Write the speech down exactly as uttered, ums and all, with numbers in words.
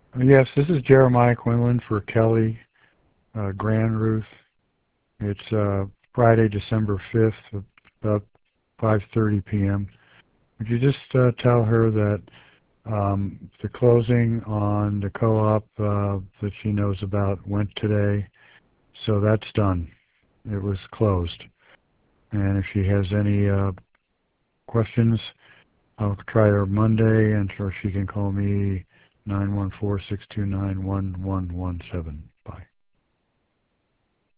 Yes, this is Jeremiah Quinlan for Kelly uh, Grand Ruth. It's uh, Friday, December fifth, about five thirty p m Would you just uh, tell her that um, the closing on the co-op uh, that she knows about went today, so that's done. It was closed. And if she has any uh, questions, I'll try her Monday, and or she can call me nine one four, six two nine, one one one seven.